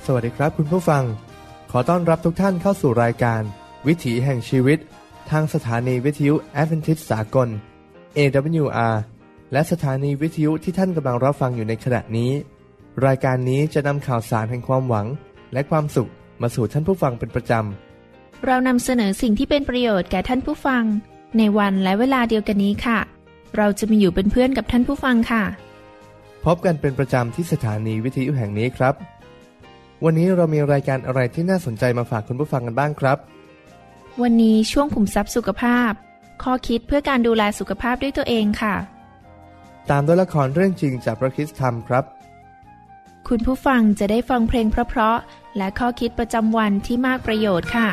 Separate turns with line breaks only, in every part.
สวัสดีครับคุณผู้ฟังขอต้อนรับทุกท่านเข้าสู่รายการวิถีแห่งชีวิตทางสถานีวิทยุแอดเวนทิสต์สากล AWR และสถานีวิทยุที่ท่านกำลังรับฟังอยู่ในขณะนี้รายการนี้จะนำข่าวสารแห่งความหวังและความสุขมาสู่ท่านผู้ฟังเป็นประจ
ำเรานำเสนอสิ่งที่เป็นประโยชน์แก่ท่านผู้ฟังในวันและเวลาเดียวกันนี้ค่ะเราจะมาอยู่เป็นเพื่อนกับท่านผู้ฟังค่ะ
พบกันเป็นประจำที่สถานีวิทยุแห่งนี้ครับวันนี้เรามีรายการอะไรที่น่าสนใจมาฝากคุณผู้ฟังกันบ้างครับ
วันนี้ช่วงขุมทรัพย์สุขภาพข้อคิดเพื่อการดูแลสุขภาพด้วยตัวเองค่ะ
ตามด้วยละครเรื่องจริงจากพระคริสตธรรมครับ
คุณผู้ฟังจะได้ฟังเพลงเพราะๆและข้อคิดประจำวันที่มากประโยชน์ค่ะ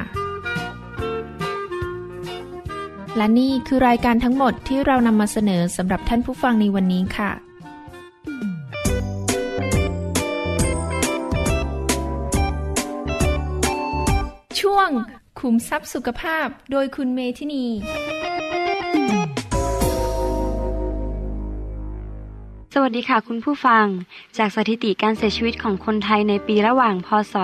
และนี่คือรายการทั้งหมดที่เรานำมาเสนอสำหรับท่านผู้ฟังในวันนี้ค่ะช่วงขุมทรัพย์สุขภาพโดยคุณเมธินี
สวัสดีค่ะคุณผู้ฟังจากสถิติการเสียชีวิตของคนไทยในปีระหว่างพ.ศ.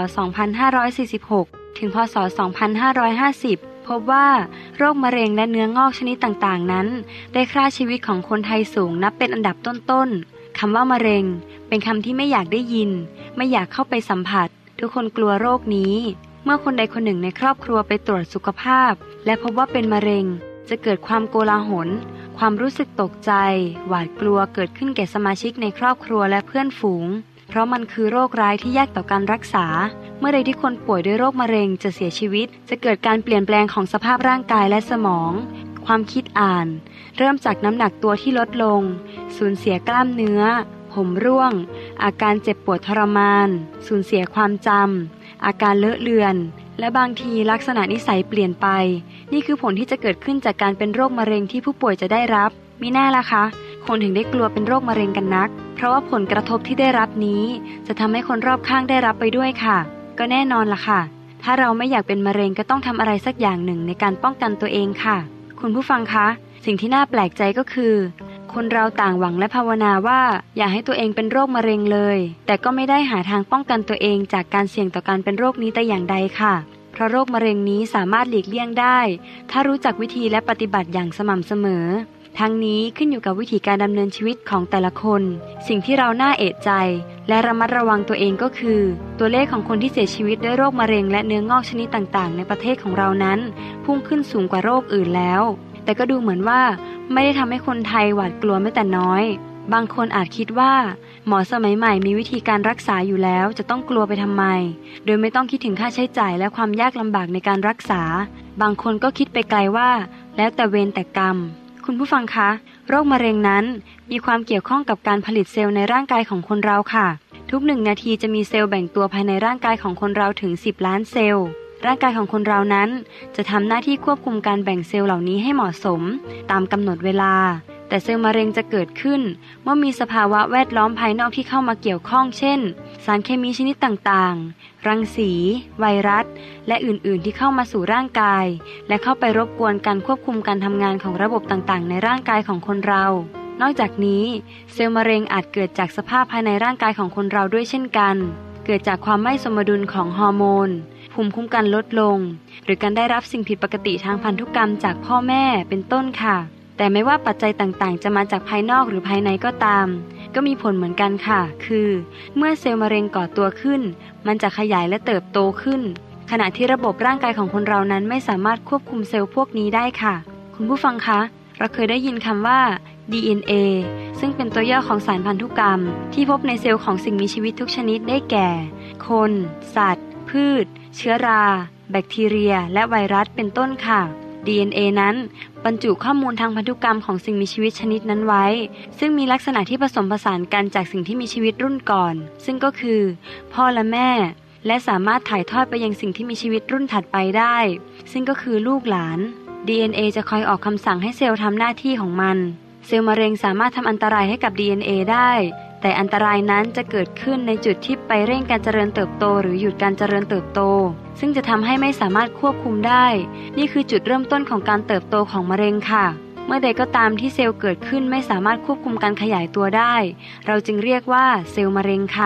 2546 ถึงพ.ศ. 2550 พบว่าโรคมะเร็งและเนื้องอกชนิดต่างๆนั้นได้ฆ่าชีวิตของคนไทยสูงนับเป็นอันดับต้นๆคำว่ามะเร็งเป็นคำที่ไม่อยากได้ยินไม่อยากเข้าไปสัมผัสทุกคนกลัวโรคนี้เมื่อคนใดคนหนึ่งในครอบครัวไปตรวจสุขภาพและพบว่าเป็นมะเร็งจะเกิดความโกลาหลความรู้สึกตกใจหวาดกลัวเกิดขึ้นแก่สมาชิกในครอบครัวและเพื่อนฝูงเพราะมันคือโรคร้ายที่ยากต่อการรักษาเมื่อใดที่คนป่วยด้วยโรคมะเร็งจะเสียชีวิตจะเกิดการเปลี่ยนแปลงของสภาพร่างกายและสมองความคิดอ่านเริ่มจากน้ำหนักตัวที่ลดลงสูญเสียกล้ามเนื้อผมร่วงอาการเจ็บปวดทรมานสูญเสียความจำอาการเลอะเลือนและบางทีลักษณะนิสัยเปลี่ยนไปนี่คือผลที่จะเกิดขึ้นจากการเป็นโรคมะเร็งที่ผู้ป่วยจะได้รับมิน่าล่ะคะคนถึงได้กลัวเป็นโรคมะเร็งกันนักเพราะว่าผลกระทบที่ได้รับนี้จะทำให้คนรอบข้างได้รับไปด้วยค่ะก็แน่นอนล่ะค่ะถ้าเราไม่อยากเป็นมะเร็งก็ต้องทำอะไรสักอย่างหนึ่งในการป้องกันตัวเองค่ะคุณผู้ฟังคะสิ่งที่น่าแปลกใจก็คือคนเราต่างหวังและภาวนาว่าอย่าให้ตัวเองเป็นโรคมะเร็งเลยแต่ก็ไม่ได้หาทางป้องกันตัวเองจากการเสี่ยงต่อการเป็นโรคนี้แต่อย่างใดค่ะเพราะโรคมะเร็งนี้สามารถหลีกเลี่ยงได้ถ้ารู้จักวิธีและปฏิบัติอย่างสม่ำเสมอทั้งนี้ขึ้นอยู่กับวิธีการดำเนินชีวิตของแต่ละคนสิ่งที่เราน่าเอะใจและระมัดระวังตัวเองก็คือตัวเลขของคนที่เสียชีวิตด้วยโรคมะเร็งและเนื้องอกชนิดต่างๆในประเทศของเรานั้นพุ่งขึ้นสูงกว่าโรคอื่นแล้วแต่ก็ดูเหมือนว่าไม่ได้ทำให้คนไทยหวาดกลัวแม้แต่น้อยบางคนอาจคิดว่าหมอสมัยใหม่มีวิธีการรักษาอยู่แล้วจะต้องกลัวไปทำไมโดยไม่ต้องคิดถึงค่าใช้จ่ายและความยากลำบากในการรักษาบางคนก็คิดไปไกลว่าแล้วแต่เวรแต่กรรมคุณผู้ฟังคะโรคมะเร็งนั้นมีความเกี่ยวข้องกับการผลิตเซลล์ในร่างกายของคนเราค่ะทุก1 นาทีจะมีเซลล์แบ่งตัวภายในร่างกายของคนเราถึง10 ล้านเซลล์ร่างกายของคนเรานั้นจะทำหน้าที่ควบคุมการแบ่งเซลล์เหล่านี้ให้เหมาะสมตามกำหนดเวลาแต่เซลล์มะเร็งจะเกิดขึ้นเมื่อมีสภาวะแวดล้อมภายนอกที่เข้ามาเกี่ยวข้องเช่นสารเคมีชนิดต่างๆรังสีไวรัสและอื่นๆที่เข้ามาสู่ร่างกายและเข้าไปรบกวนการควบคุมการทำงานของระบบต่างๆในร่างกายของคนเรานอกจากนี้เซลล์มะเร็งอาจเกิดจากสภาพภายในร่างกายของคนเราด้วยเช่นกันเกิดจากความไม่สมดุลของฮอร์โมนภูมิคุ้มกันลดลงหรือการได้รับสิ่งผิดปกติทางพันธุกรรมจากพ่อแม่เป็นต้นค่ะแต่ไม่ว่าปัจจัยต่างๆจะมาจากภายนอกหรือภายในก็ตามก็มีผลเหมือนกันค่ะคือเมื่อเซลล์มะเร็งก่อตัวขึ้นมันจะขยายและเติบโตขึ้นขณะที่ระบบร่างกายของคนเรานั้นไม่สามารถควบคุมเซลล์พวกนี้ได้ค่ะคุณผู้ฟังคะเราเคยได้ยินคำว่า DNA ซึ่งเป็นตัวย่อของสารพันธุกรรมที่พบในเซลล์ของสิ่งมีชีวิตทุกชนิดได้แก่คนสัตว์พืชเชื้อราแบคทีเรียและไวรัสเป็นต้นค่ะ DNA นั้นบรรจุข้อมูลทางพันธุกรรมของสิ่งมีชีวิตชนิดนั้นไว้ซึ่งมีลักษณะที่ผสมผสานกันจากสิ่งที่มีชีวิตรุ่นก่อนซึ่งก็คือพ่อและแม่และสามารถถ่ายทอดไปยังสิ่งที่มีชีวิตรุ่นถัดไปได้ซึ่งก็คือลูกหลาน DNA จะคอยออกคำสั่งให้เซลล์ทำหน้าที่ของมันเซลล์มะเร็งสามารถทำอันตรายให้กับ DNA ได้แต่อันตรายนั้นจะเกิดขึ้นในจุดที่ไปเร่งการเจริญเติบโตหรือหยุดการเจริญเติบโตซึ่งจะทำให้ไม่สามารถควบคุมได้นี่คือจุดเริ่มต้นของการเติบโตของมะเร็งค่ะเมื่อใดก็ตามที่เซลล์เกิดขึ้นไม่สามารถควบคุมการขยายตัวได้เราจึงเรียกว่าเซลล์มะเร็งค่ะ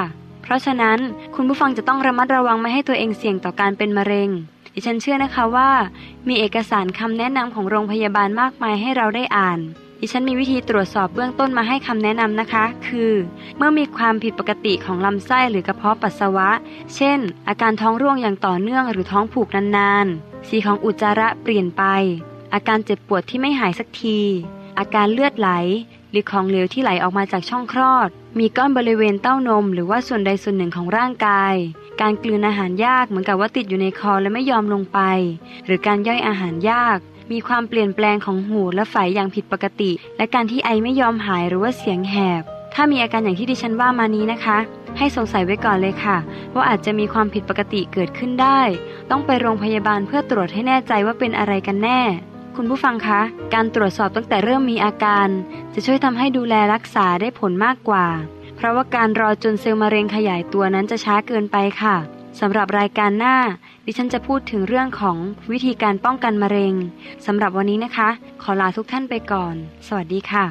เพราะฉะนั้นคุณผู้ฟังจะต้องระมัดระวังไม่ให้ตัวเองเสี่ยงต่อการเป็นมะเร็งดิฉันเชื่อนะคะว่ามีเอกสารคำแนะนำของโรงพยาบาลมากมายให้เราได้อ่านดิฉันมีวิธีตรวจสอบเบื้องต้นมาให้คำแนะนำนะคะคือเมื่อมีความผิดปกติของลำไส้หรือกระเพาะปัสสาวะเช่นอาการท้องร่วงอย่างต่อเนื่องหรือท้องผูกนานๆสีของอุจจาระเปลี่ยนไปอาการเจ็บปวดที่ไม่หายสักทีอาการเลือดไหลหรือของเหลวที่ไหลออกมาจากช่องคลอดมีก้อนบริเวณเต้านมหรือว่าส่วนใดส่วนหนึ่งของร่างกายการกลืนอาหารยากเหมือนกับว่าติดอยู่ในคอและไม่ยอมลงไปหรือการย่อยอาหารยากมีความเปลี่ยนแปลงของหูและไฝอย่างผิดปกติและการที่ไอไม่ยอมหายหรือว่าเสียงแหบถ้ามีอาการอย่างที่ดิฉันว่ามานี้นะคะให้สงสัยไว้ก่อนเลยค่ะว่าอาจจะมีความผิดปกติเกิดขึ้นได้ต้องไปโรงพยาบาลเพื่อตรวจให้แน่ใจว่าเป็นอะไรกันแน่คุณผู้ฟังคะการตรวจสอบตั้งแต่เริ่มมีอาการจะช่วยทำให้ดูแลรักษาได้ผลมากกว่าเพราะว่าการรอจนเซลล์มะเร็งขยายตัวนั้นจะช้าเกินไปค่ะสำหรับรายการหน้าดิฉันจะพูดถึงเรื่องของวิธีการป้องกันมะเร็งสำหรับวันนี้นะคะขอลาทุกท่านไปก่อนสวัสดีค่ะ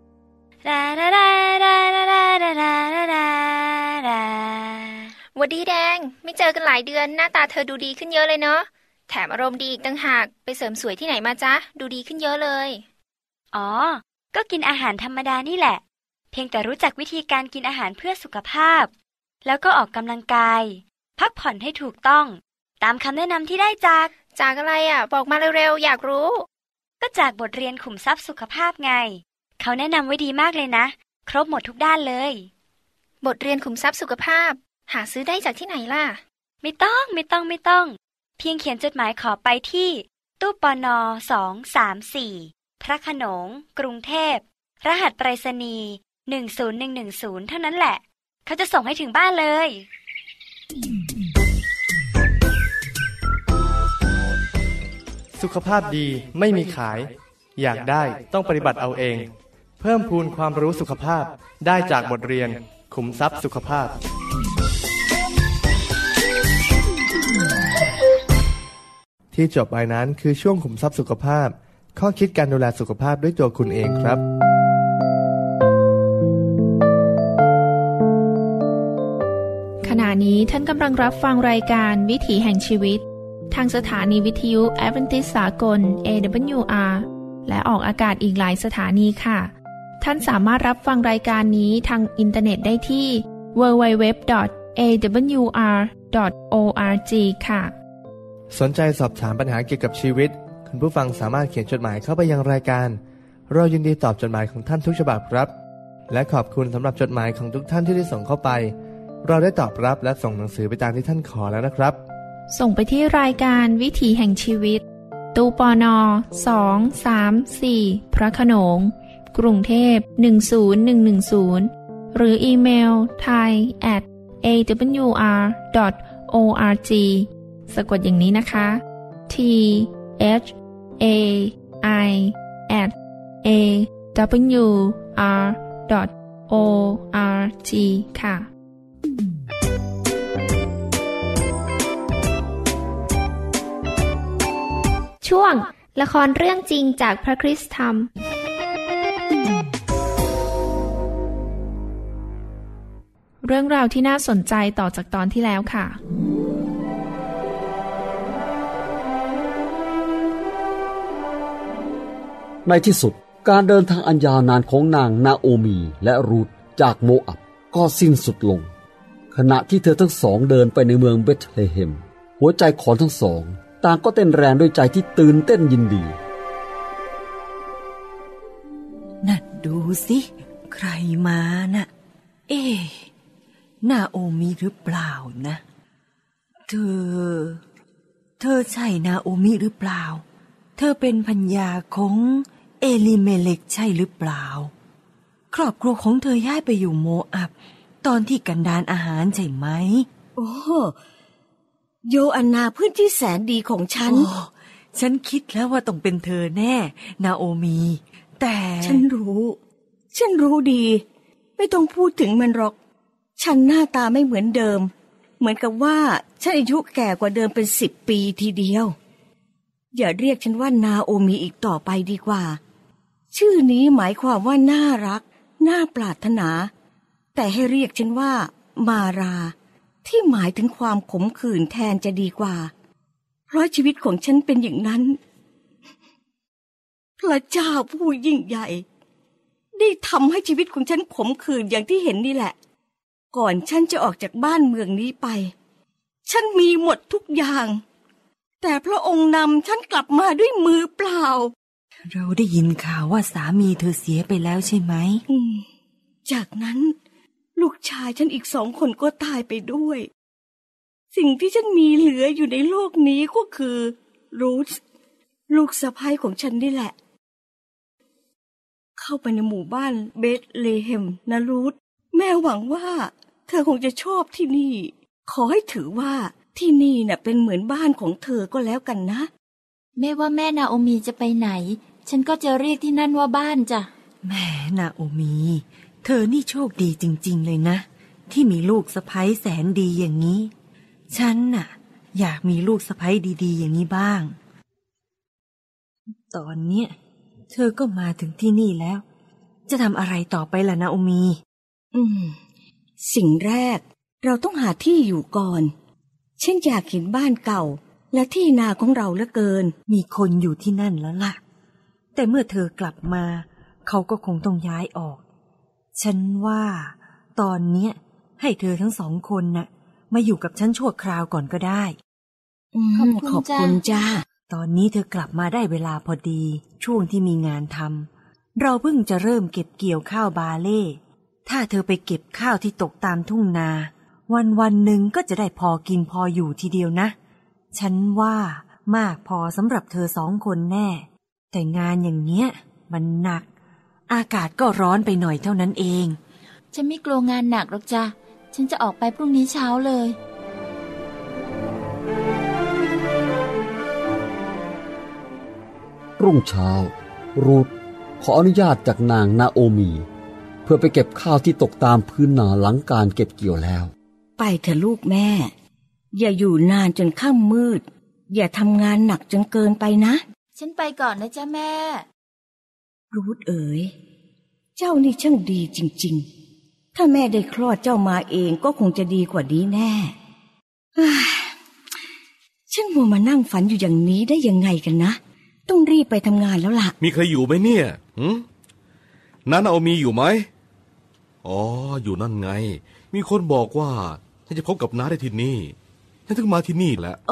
หวัดดีแดงไม่เจอกันหลายเดือนหน้าตาเธอดูดีขึ้นเยอะเลยเนาะแถมอารมณ์ดีอีกต่างหากไปเสริมสวยที่ไหนมาจ๊ะดูดีขึ้นเยอะเลย
อ๋อก็กินอาหารธรรมดานี่แหละเพียงแต่รู้จักวิธีการกินอาหารเพื่อสุขภาพแล้วก็ออกกำลังกายพักผ่อนให้ถูกต้องตามคำแนะนำที่ได้จาก
อะไรอ่ะบอกมาเร็วๆอยากรู้
ก็จากบทเรียนขุมทรัพย์สุขภาพไงเขาแนะนำไว้ดีมากเลยนะครบหมดทุกด้านเลย
บทเรียนขุมทรัพย์สุขภาพหาซื้อได้จากที่ไหนล่ะ
ไม่ต้องเพียงเขียนจดหมายขอไปที่ตู้ปน234พระโขนงกรุงเทพรหัสไปรษณีย์10110เท่านั้นแหละเขาจะส่งให้ถึงบ้านเลย
สุขภาพดีไม่มีขายอยากได้ต้องปฏิบัติเอาเองเพิ่มพูนความรู้สุขภาพได้จากบทเรียนขุมทรัพย์สุขภาพที่จบไปนั้นคือช่วงขุมทรัพย์สุขภาพข้อคิดการดูแลสุขภาพด้วยตัวคุณเองครับ
ขณะนี้ท่านกำลังรับฟังรายการวิถีแห่งชีวิตทางสถานีวิทยุแอดเวนทิสต์สากล AWR และออกอากาศอีกหลายสถานีค่ะท่านสามารถรับฟังรายการนี้ทางอินเทอร์เน็ตได้ที่ www.awr.org ค่ะ
สนใจสอบถามปัญหาเกี่ยวกับชีวิตคุณผู้ฟังสามารถเขียนจดหมายเข้าไปยังรายการเรายินดีตอบจดหมายของท่านทุกฉบับครับและขอบคุณสำหรับจดหมายของทุกท่านที่ได้ส่งเข้าไปเราได้ตอบรับและส่งหนังสือไปตามที่ท่านขอแล้วนะครับ
ส่งไปที่รายการวิถีแห่งชีวิตตู้ปน234พระโขนงกรุงเทพ10110หรืออีเมล thai@awr.org สะกดอย่างนี้นะคะ thai@awr.org ค่ะช่วงละครเรื่องจริงจากพระคริสต์ธรรมเรื่องราวที่น่าสนใจต่อจากตอนที่แล้วค่ะ
ในที่สุดการเดินทางอันยาวนานของนางนาโอมีและรูธจากโมอับก็สิ้นสุดลงขณะที่เธอทั้งสองเดินไปในเมืองเบธเลเฮมหัวใจของทั้งสองต่างก็เต้นแรงด้วยใจที่ตื่นเต้นยินดี
น่ะดูสิใครมาน่ะนาโอมิหรือเปล่านะเธอใช่นาโอมิหรือเปล่าเธอเป็นภรรยาของเอลิเมเลกใช่หรือเปล่าครอบครัวของเธอย้ายไปอยู่โมอับตอนที่กันดารอาหารใช่ไหม
โอ้โยอันนาเพื่อนที่แสนดีของฉัน
ฉันคิดแล้วว่าต้องเป็นเธอแน่นาโอมีแต่
ฉันรู้ดีไม่ต้องพูดถึงมันหรอกฉันหน้าตาไม่เหมือนเดิมเหมือนกับว่าฉันอายุแก่กว่าเดิมเป็น10 ปีทีเดียวอย่าเรียกฉันว่านาโอมีอีกต่อไปดีกว่าชื่อนี้หมายความว่าน่ารักน่าปรารถนาแต่ให้เรียกฉันว่ามาราที่หมายถึงความขมขื่นแทนจะดีกว่าเพราะชีวิตของฉันเป็นอย่างนั้นพระเจ้าผู้ยิ่งใหญ่ได้ทำให้ชีวิตของฉันขมขื่นอย่างที่เห็นนี่แหละก่อนฉันจะออกจากบ้านเมืองนี้ไปฉันมีหมดทุกอย่างแต่พระองค์นำฉันกลับมาด้วยมือเปล่า
เราได้ยินข่าวว่าสามีเธอเสียไปแล้วใช่ไหม
จากนั้นลูกชายฉันอีก2 คนก็ตายไปด้วยสิ่งที่ฉันมีเหลืออยู่ในโลกนี้ก็คือรูธลูกสะใภ้ของฉันนี่แหละเข้าไปในหมู่บ้านเบธเลเฮมนะรูธแม่หวังว่าเธอคงจะชอบที่นี่ขอให้ถือว่าที่นี่น่ะเป็นเหมือนบ้านของเธอก็แล้วกันนะ
ไม่ว่าแม่นาโอมีจะไปไหนฉันก็จะเรียกที่นั่นว่าบ้านจ้ะ
แม่นาโอมีเธอนี่โชคดีจริงๆเลยนะที่มีลูกสะใภ้แสนดีอย่างนี้ฉันน่ะอยากมีลูกสะใภ้ดีๆอย่างนี้บ้างตอนเนี้ยเธอก็มาถึงที่นี่แล้วจะทำอะไรต่อไปล่ะนาโอมี
สิ่งแรกเราต้องหาที่อยู่ก่อนฉันอยากเห็นบ้านเก่าและที่นาของเราเหลือเกิน
มีคนอยู่ที่นั่นแล้วล่ะแต่เมื่อเธอกลับมาเขาก็คงต้องย้ายออกฉันว่าตอนเนี้ยให้เธอทั้ง2 คนน่ะมาอยู่กับฉันชั่วคราวก่อนก็ได้
ขอบคุณจ้า
ตอนนี้เธอกลับมาได้เวลาพอดีช่วงที่มีงานทำเราเพิ่งจะเริ่มเก็บเกี่ยวข้าวบาเล่ถ้าเธอไปเก็บข้าวที่ตกตามทุ่งนาวันหนึ่งก็จะได้พอกินพออยู่ทีเดียวนะฉันว่ามากพอสำหรับเธอ2 คนแน่แต่งานอย่างเนี้ยมันหนักอากาศก็ร้อนไปหน่อยเท่านั้นเอง
ฉันไม่กลัวงานหนักหรอกจ้ะฉันจะออกไปพรุ่งนี้เช้าเลย
รุ่งเช้ารูธขออนุญาตจากนางนาโอมีเพื่อไปเก็บข้าวที่ตกตามพื้นนาหลังการเก็บเกี่ยวแล้ว
ไปเถอะลูกแม่อย่าอยู่นานจนค่ำมืดอย่าทำงานหนักจนเกินไปนะ
ฉันไปก่อนนะจ๊ะแม่
รูธเอ๋ยเจ้านี่ช่างดีจริงๆถ้าแม่ได้คลอดเจ้ามาเองก็คงจะดีกว่านี้แน่ฉันมัวมานั่งฝันอยู่อย่างนี้ได้ยังไงกันนะต้องรีบไปทำงานแล้วล่ะ
มีใครอยู่ไหมเนี่ยน้านาโอมีอยู่ไหมอ๋ออยู่นั่นไงมีคนบอกว่าฉันจะพบกับน้าได้ที่นี่ฉันถึงมาที่นี่แหละ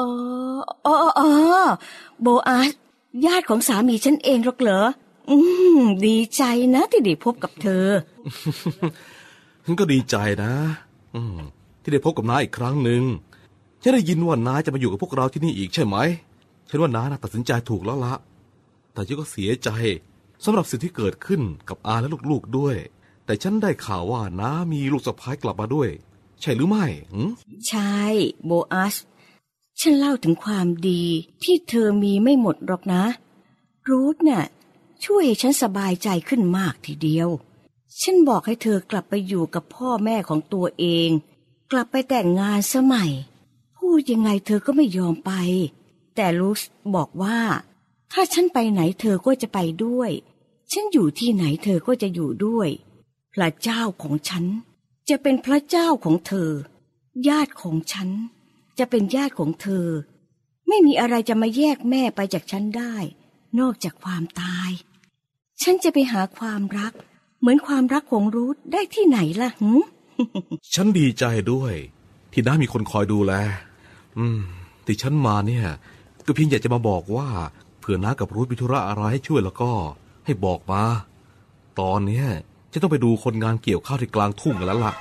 โบอาสญาติของสามีฉันเองหรอกเหรอดีใจนะที่ได้พบกับเธอ
ฉันก็ดีใจนะที่ได้พบกับน้าอีกครั้งหนึ่งฉันได้ยินว่าน้าจะมาอยู่กับพวกเราที่นี่อีกใช่ไหมฉันว่าน้าตัดสินใจถูกแล้วละแต่ฉันก็เสียใจสำหรับสิ่งที่เกิดขึ้นกับอาและลูกๆด้วยแต่ฉันได้ข่าวว่าน้ามีลูกสะใภ้กลับมาด้วยใช่หรือไม่
ใช่โบอาสฉันเล่าถึงความดีที่เธอมีไม่หมดหรอกนะรูธน่ะช่วยฉันสบายใจขึ้นมากทีเดียวฉันบอกให้เธอกลับไปอยู่กับพ่อแม่ของตัวเองกลับไปแต่งงานสมัยพูดยังไงเธอก็ไม่ยอมไปแต่รูธบอกว่าถ้าฉันไปไหนเธอก็จะไปด้วยฉันอยู่ที่ไหนเธอก็จะอยู่ด้วยพระเจ้าของฉันจะเป็นพระเจ้าของเธอญาติของฉันจะเป็นญาติของเธอไม่มีอะไรจะมาแยกแม่ไปจากฉันได้นอกจากความตายฉันจะไปหาความรักเหมือนความรักของรูธได้ที่ไหนล่ะ
ฉันดีใจด้วยที่น้ามีคนคอยดูแลที่ฉันมาเนี่ยก็เพียงอยากจะมาบอกว่าเผื่อน้ากับรูธมีธุระอะไรให้ช่วยแล้วก็ให้บอกมาตอนนี้จะต้องไปดูคนงานเกี่ยวข้าวที่กลางทุ่งกันแล้วล่ะ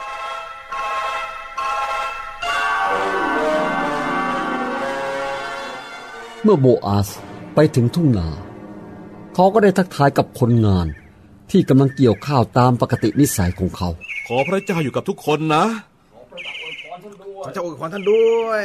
เมื่อโบอาสไปถึงทุ่งนาเขาก็ได้ทักทายกับคนงานที่กำลังเกี่ยวข้าวตามปกตินิสัยของเขา
ขอพระเจ้าอยู่กับทุกคนนะ
ขอเจ้าอวยพรท่านด้วย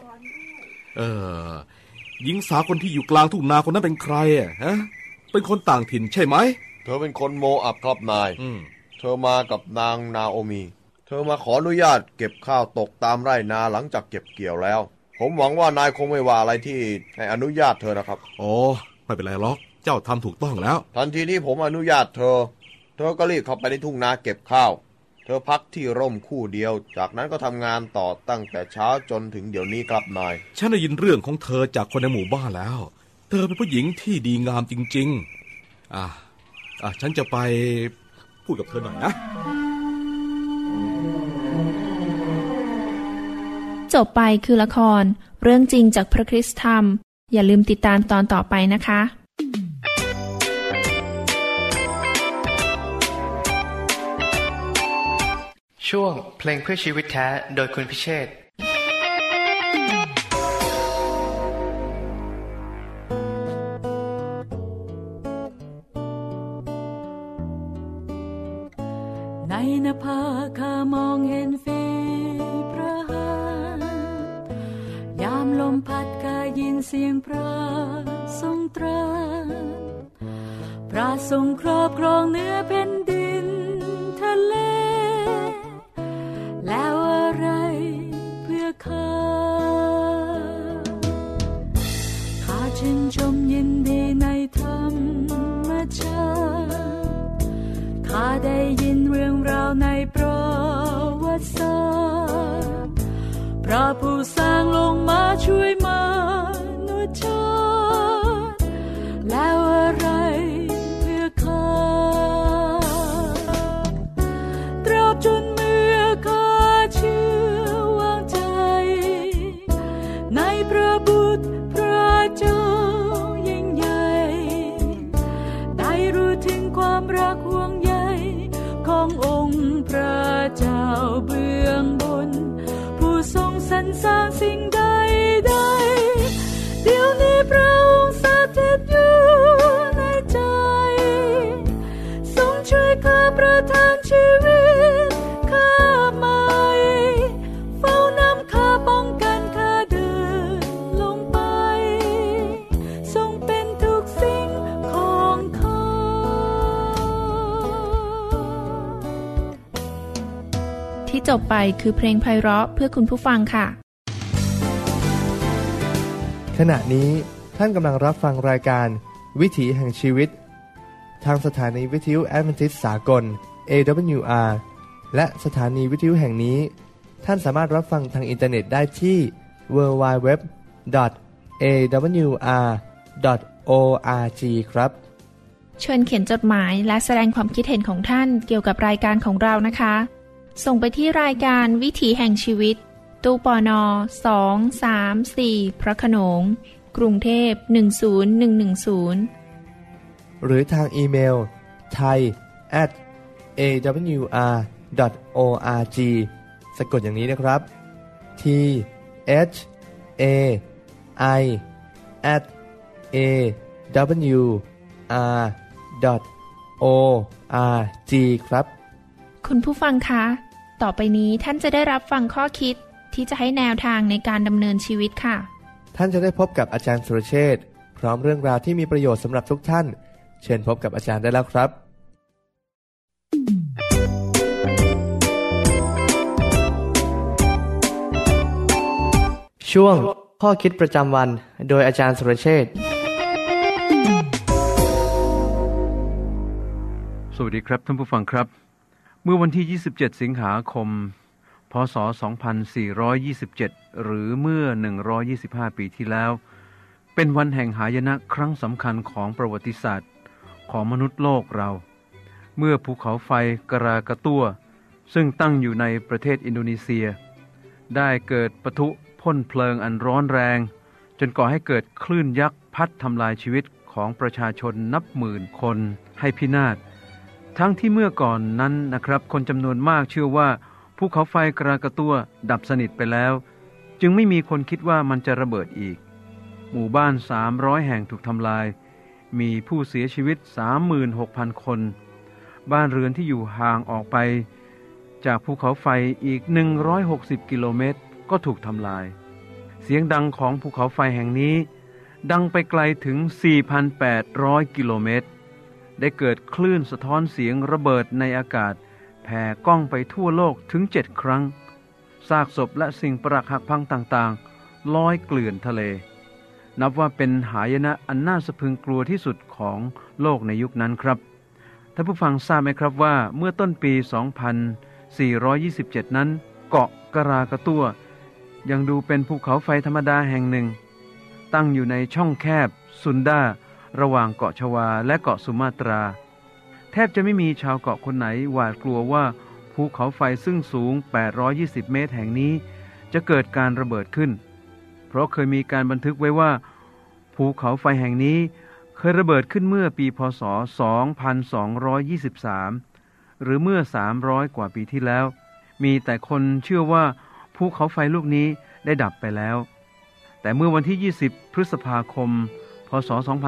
หญิงสาวคนที่อยู่กลางทุ่งนาคนนั้นเป็นใครฮะเป็นคนต่างถิ่นใช่ไหม
เธอเป็นคนโมอับครับนายเธอมากับนางนาโอมีเธอมาขออนุญาตเก็บข้าวตกตามไร่นาหลังจากเก็บเกี่ยวแล้วผมหวังว่านายคงไม่ว่าอะไรที่ให้อนุญาตเธอนะครับ
อ๋อไม่เป็นไรหรอกเจ้าทำถูกต้องแล้ว
ทันทีที่ผมอนุญาตเธอก็รีบเข้าไปในทุ่งนาเก็บข้าวเธอพักที่ร่มคู่เดียวจากนั้นก็ทำงานต่อตั้งแต่เช้าจนถึงเดี๋ยวนี้ครับนาย
ฉันได้ยินเรื่องของเธอจากคนในหมู่บ้านแล้วเธอเป็นผู้หญิงที่ดีงามจริงๆฉันจะไปพูดกับเธอหน่อยนะ
จบไปคือละครเรื่องจริงจากพระคริสตธรรมอย่าลืมติดตามตอนต่อไปนะคะ
ช่วงเพลงเพื่อชีวิตแท้โดยคุณพิเชษฐ์
ในนภาข้ามองเห็นฝีพระหัตถ์ยามลมพัดข้ายินเสียงพระทรงตรัสพระทรงครอบครองเหนือแผ่นดินทะเลแล้วอะไรเพื่อข้าชื่นชมยินดีในธรรมชาติข้าได้ยินเรื่องราวในประวัติศาสตร์พระผู้สร้างลงมาช่วยมนุษย์ชาติแล้วอะไรเพื่อข้าตราบจนเมื่อข้าเชื่อวางใจในพระบุตรพระเจ้ายิ่งใหญ่ได้รู้ถึงความรักห่วงใยขององค์พระเจ้าเบื้องบนผู้ทรงสรรสร้างสิ่งใดเดี๋ยวนี้พระองค์สถิตอยู่ในใจทรงช่วยข้าประทานชีวิตข้าใหม่เฝ้านำข้าป้องกันข้าเดินลงไปทรงเป็นทุกสิ่งของข้า
ที่จบไปคือเพลงไพเราะเพื่อคุณผู้ฟังค่ะ
ขณะนี้ท่านกำลังรับฟังรายการวิถีแห่งชีวิตทางสถานีวิทยุแอดเวนทิสต์สากล AWR และสถานีวิทยุแห่งนี้ท่านสามารถรับฟังทางอินเทอร์เน็ตได้ที่ www.awr.org ครับ
เชิญเขียนจดหมายและแสดงความคิดเห็นของท่านเกี่ยวกับรายการของเรานะคะส่งไปที่รายการวิถีแห่งชีวิตตู้ปน234พระโขนงกรุงเทพ10110ห
รือทางอีเมล thai@awr.org สะกดอย่างนี้นะครับ thai@awr.org ครับ
คุณผู้ฟังคะต่อไปนี้ท่านจะได้รับฟังข้อคิดที่จะให้แนวทางในการดำเนินชีวิตค่ะ
ท่านจะได้พบกับอาจารย์สุรเชษฐ์พร้อมเรื่องราวที่มีประโยชน์สำหรับทุกท่านเชิญพบกับอาจารย์ได้แล้วครับช่วงข้อคิดประจำวันโดยอาจารย์สุรเชษฐ์
สวัสดีครับท่านผู้ฟังครับเมื่อวันที่27สิงหาคมพ.ศ. 2427หรือเมื่อ125ปีที่แล้วเป็นวันแห่งหายนะครั้งสำคัญของประวัติศาสตร์ของมนุษย์โลกเราเมื่อภูเขาไฟกรากะตั้วซึ่งตั้งอยู่ในประเทศอินโดนีเซียได้เกิดปะทุพ่นเพลิงอันร้อนแรงจนก่อให้เกิดคลื่นยักษ์พัดทำลายชีวิตของประชาชนนับหมื่นคนให้พินาศทั้งที่เมื่อก่อนนั้นนะครับคนจำนวนมากเชื่อว่าภูเขาไฟกรากะตั้วดับสนิทไปแล้วจึงไม่มีคนคิดว่ามันจะระเบิดอีกหมู่บ้าน300แห่งถูกทำลายมีผู้เสียชีวิต 36,000 คนบ้านเรือนที่อยู่ห่างออกไปจากภูเขาไฟอีก160กิโลเมตรก็ถูกทำลายเสียงดังของภูเขาไฟแห่งนี้ดังไปไกลถึง 4,800 กิโลเมตรได้เกิดคลื่นสะท้อนเสียงระเบิดในอากาศแผ่ก้องไปทั่วโลกถึง7ครั้งซากศพและสิ่งปรักหักพังต่างๆลอยเกลื่อนทะเลนับว่าเป็นหายนะอันน่าสะพรึงกลัวที่สุดของโลกในยุคนั้นครับท่านผู้ฟังทราบไหมครับว่าเมื่อต้นปี 2427 นั้นเกาะกะรากะตั้วยังดูเป็นภูเขาไฟธรรมดาแห่งหนึ่งตั้งอยู่ในช่องแคบซุนดาระหว่างเกาะชวาและเกาะสุมาตราแทบจะไม่มีชาวเกาะคนไหนหวาดกลัวว่าภูเขาไฟซึ่งสูง820เมตรแห่งนี้จะเกิดการระเบิดขึ้นเพราะเคยมีการบันทึกไว้ว่าภูเขาไฟแห่งนี้เคยระเบิดขึ้นเมื่อปีพ.ศ. 2223หรือเมื่อ300กว่าปีที่แล้วมีแต่คนเชื่อว่าภูเขาไฟลูกนี้ได้ดับไปแล้วแต่เมื่อวันที่20พฤษภาคมพ.ศ.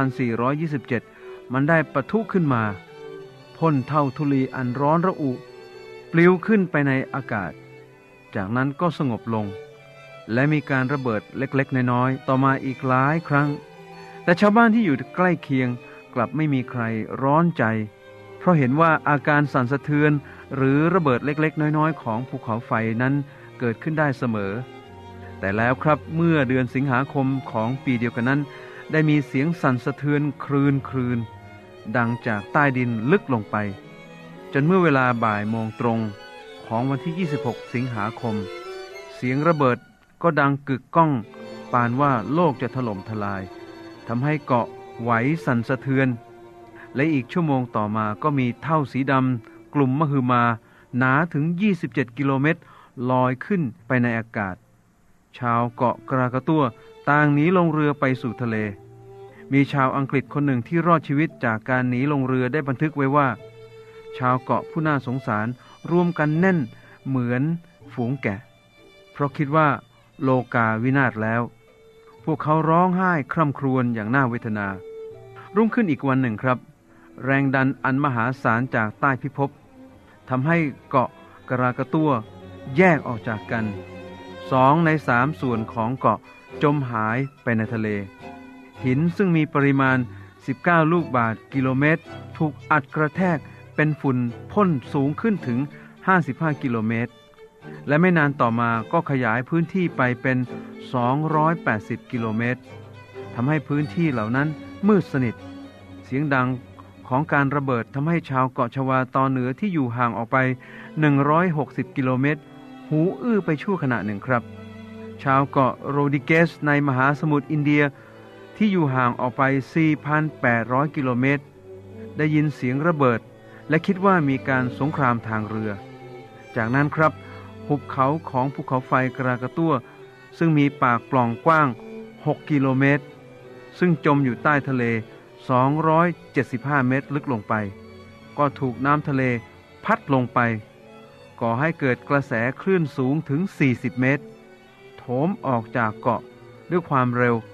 2427มันได้ปะทุขึ้นมาพ่นเท่าธุลีอันร้อนระอุปลิวขึ้นไปในอากาศจากนั้นก็สงบลงและมีการระเบิดเล็กๆน้อยๆต่อมาอีกหลายครั้งแต่ชาวบ้านที่อยู่ใกล้เคียงกลับไม่มีใครร้อนใจเพราะเห็นว่าอาการสั่นสะเทือนหรือระเบิดเล็กๆน้อยๆของภูเขาไฟนั้นเกิดขึ้นได้เสมอแต่แล้วครับเมื่อเดือนสิงหาคมของปีเดียวกันนั้นได้มีเสียงสั่นสะเทือนครืนดังจากใต้ดินลึกลงไปจนเมื่อเวลาบ่ายโมงตรงของวันที่26สิงหาคมเสียงระเบิดก็ดังกึกก้องปานว่าโลกจะถล่มทลายทำให้เกาะไหวสั่นสะเทือนและอีกชั่วโมงต่อมาก็มีเท่าสีดำกลุ่มมหึมาหนาถึง27กิโลเมตรลอยขึ้นไปในอากาศชาวเกาะกะรากะตั้วต่างหนีลงเรือไปสู่ทะเลมีชาวอังกฤษคนหนึ่งที่รอดชีวิตจากการหนีลงเรือได้บันทึกไว้ว่าชาวเกาะผู้น่าสงสารรวมกันแน่นเหมือนฝูงแกะเพราะคิดว่าโลกาวินาศแล้วพวกเขาร้องไห้คร่ำครวญอย่างน่าเวทนารุ่งขึ้นอีกวันหนึ่งครับแรงดันอันมหาศาลจากใต้พิภพทำให้เกาะกะรากะตั้วแยกออกจากกัน2 ใน 3ส่วนของเกาะจมหายไปในทะเลหินซึ่งมีปริมาณ19ลูกบาศก์กิโลเมตรถูกอัดกระแทกเป็นฝุ่นพ่นสูงขึ้นถึง55กิโลเมตรและไม่นานต่อมาก็ขยายพื้นที่ไปเป็น280กิโลเมตรทำให้พื้นที่เหล่านั้นมืดสนิทเสียงดังของการระเบิดทำให้ชาวเกาะชวาตอนเหนือที่อยู่ห่างออกไป160กิโลเมตรหูอื้อไปชั่วขณะหนึ่งครับชาวเกาะโรดิเกสในมหาสมุทรอินเดียที่อยู่ห่างออกไป 4,800 กิโลเมตรได้ยินเสียงระเบิดและคิดว่ามีการสงครามทางเรือจากนั้นครับหุบเขาของภูเขาไฟกะรากะตั้วซึ่งมีปากปล่องกว้าง6กิโลเมตรซึ่งจมอยู่ใต้ทะเล275เมตรลึกลงไปก็ถูกน้ำทะเลพัดลงไปก่อให้เกิดกระแสคลื่นสูงถึง40เมตรโถมออกจากเกาะด้วยความเร็ว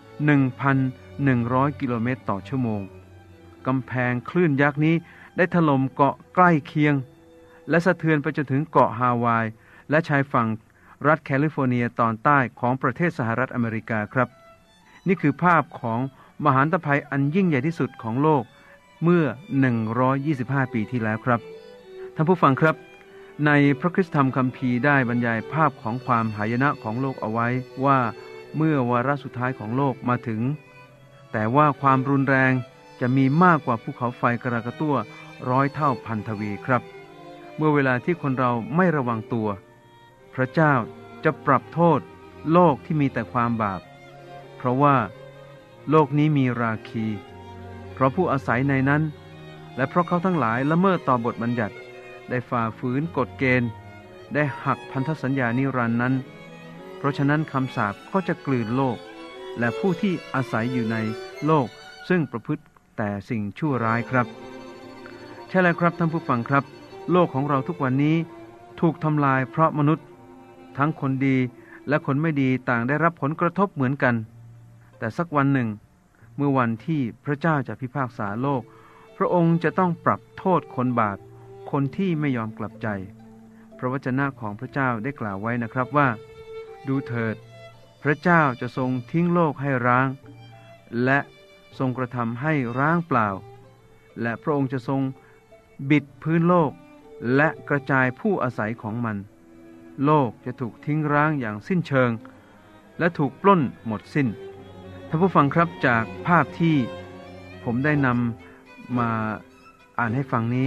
1,100 กิโลเมตรต่อชั่วโมงกำแพงคลื่นยักษ์นี้ได้ถล่มเกาะใกล้เคียงและสะเทือนไปจนถึงเกาะฮาวายและชายฝั่งรัฐแคลิฟอร์เนียตอนใต้ของประเทศสหรัฐอเมริกาครับนี่คือภาพของมหันตภัยอันยิ่งใหญ่ที่สุดของโลกเมื่อ125ปีที่แล้วครับท่านผู้ฟังครับในพระคริสตธรรมคัมภีร์ได้บรรยายภาพของความหายนะของโลกเอาไว้ว่าเมื่อวาระสุดท้ายของโลกมาถึงแต่ว่าความรุนแรงจะมีมากกว่าภูเขาไฟกะรากะตั้ว100 เท่าพันทวีครับเมื่อเวลาที่คนเราไม่ระวังตัวพระเจ้าจะปรับโทษโลกที่มีแต่ความบาปเพราะว่าโลกนี้มีราคีเพราะผู้อาศัยในนั้นและเพราะเขาทั้งหลายละเมิดต่อบทบัญญัติได้ฝ่าฝืนกฎเกณฑ์ได้หักพันธสัญญานิรันดร์นั้นเพราะฉะนั้นคำสาปก็จะกลืนโลกและผู้ที่อาศัยอยู่ในโลกซึ่งประพฤติแต่สิ่งชั่วร้ายครับใช่แล้วครับท่านผู้ฟังครับโลกของเราทุกวันนี้ถูกทำลายเพราะมนุษย์ทั้งคนดีและคนไม่ดีต่างได้รับผลกระทบเหมือนกันแต่สักวันหนึ่งเมื่อวันที่พระเจ้าจะพิพากษาโลกพระองค์จะต้องปรับโทษคนบาปคนที่ไม่ยอมกลับใจพระวจนะของพระเจ้าได้กล่าวไว้นะครับว่าดูเถิดพระเจ้าจะทรงทิ้งโลกให้ร้างและทรงกระทำให้ร้างเปล่าและพระองค์จะทรงบิดพื้นโลกและกระจายผู้อาศัยของมันโลกจะถูกทิ้งร้างอย่างสิ้นเชิงและถูกปล้นหมดสิ้นท่านผู้ฟังครับจากภาพที่ผมได้นำมาอ่านให้ฟังนี้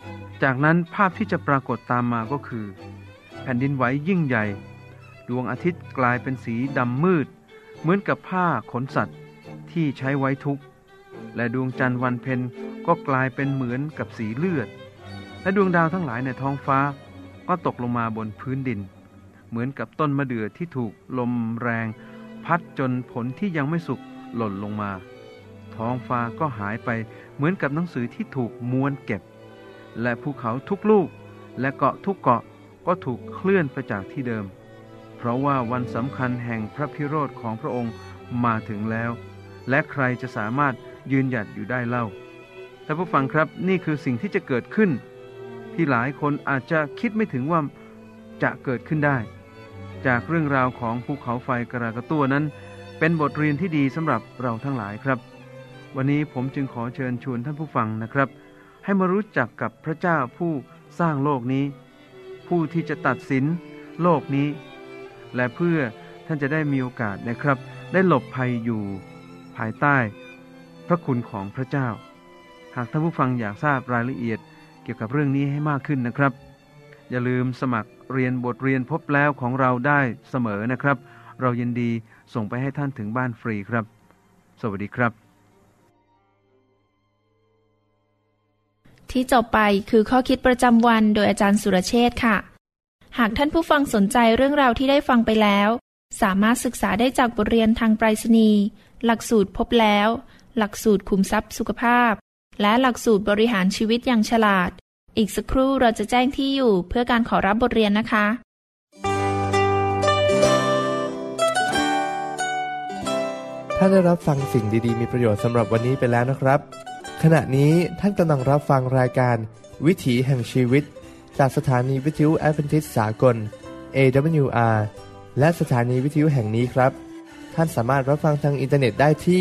จากนั้นภาพที่จะปรากฏตามมาก็คือแผ่นดินไหวยิ่งใหญ่ดวงอาทิตย์กลายเป็นสีดำมืดเหมือนกับผ้าขนสัตว์ที่ใช้ไว้ทุกข์และดวงจันทร์วันเพ็ญก็กลายเป็นเหมือนกับสีเลือดและดวงดาวทั้งหลายในท้องฟ้าก็ตกลงมาบนพื้นดินเหมือนกับต้นมะเดื่อที่ถูกลมแรงพัดจนผลที่ยังไม่สุกหล่นลงมาท้องฟ้าก็หายไปเหมือนกับหนังสือที่ถูกม้วนเก็บและภูเขาทุกลูกและเกาะทุกเกาะก็ถูกเคลื่อนไปจากที่เดิมเพราะว่าวันสำคัญแห่งพระพิโรธของพระองค์มาถึงแล้วและใครจะสามารถยืนหยัดอยู่ได้เล่าท่านผู้ฟังครับนี่คือสิ่งที่จะเกิดขึ้นที่หลายคนอาจจะคิดไม่ถึงว่าจะเกิดขึ้นได้จากเรื่องราวของภูเขาไฟกระกะตั้วนั้นเป็นบทเรียนที่ดีสำหรับเราทั้งหลายครับวันนี้ผมจึงขอเชิญชวนท่านผู้ฟังนะครับให้มารู้จักกับพระเจ้าผู้สร้างโลกนี้ผู้ที่จะตัดสินโลกนี้และเพื่อท่านจะได้มีโอกาสนะครับได้หลบภัยอยู่ภายใต้พระคุณของพระเจ้าหากท่านผู้ฟังอยากทราบรายละเอียดเกี่ยวกับเรื่องนี้ให้มากขึ้นนะครับอย่าลืมสมัครเรียนบทเรียนพบแล้วของเราได้เสมอนะครับเรายินดีส่งไปให้ท่านถึงบ้านฟรีครับสวัสดีครับ
ที่จบไปคือข้อคิดประจำวันโดยอาจารย์สุรเชษฐ์ค่ะหากท่านผู้ฟังสนใจเรื่องราวที่ได้ฟังไปแล้วสามารถศึกษาได้จากบทเรียนทางไปรษณีย์หลักสูตรพบแล้วหลักสูตรขุมทรัพย์สุขภาพและหลักสูตรบริหารชีวิตอย่างฉลาดอีกสักครู่เราจะแจ้งที่อยู่เพื่อการขอรับบทเรียนนะคะ
ท่านได้รับฟังสิ่งดีๆมีประโยชน์สำหรับวันนี้ไปแล้วนะครับขณะนี้ท่านกำลังรับฟังรายการวิถีแห่งชีวิตจากสถานีวิทยุแอดเวนทิสต์สากล AWR และสถานีวิทยุแห่งนี้ครับท่านสามารถรับฟังทางอินเทอร์เน็ตได้ที่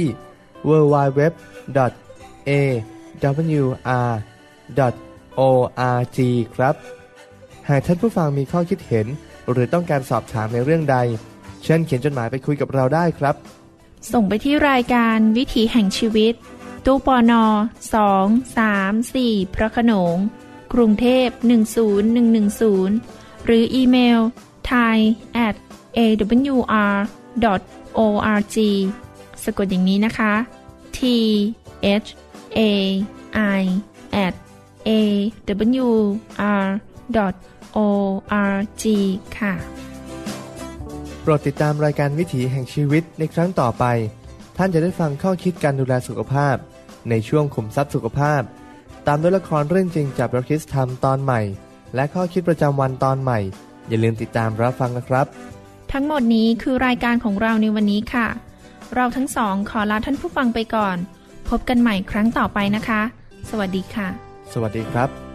www.awr.org ครับหากท่านผู้ฟังมีข้อคิดเห็นหรือต้องการสอบถามในเรื่องใดเชิญเขียนจดหมายไปคุยกับเราได้ครับ
ส่งไปที่รายการวิถีแห่งชีวิตตู้ปน234พระโขนงกรุงเทพ10110หรืออีเมล thai@awr.org สะกดอย่างนี้นะคะ thai@awr.org ค่ะ
โปรดติดตามรายการวิถีแห่งชีวิตในครั้งต่อไปท่านจะได้ฟังข้อคิดการดูแลสุขภาพในช่วงขุมทรัพย์สุขภาพตามด้วยละครเรื่องจริงจากพระคริสต์ธรรมตอนใหม่และข้อคิดประจำวันตอนใหม่อย่าลืมติดตามรับฟังนะครับ
ทั้งหมดนี้คือรายการของเราในวันนี้ค่ะเราทั้งสองขอลาท่านผู้ฟังไปก่อนพบกันใหม่ครั้งต่อไปนะคะสวัสดีค่ะ
สวัสดีครับ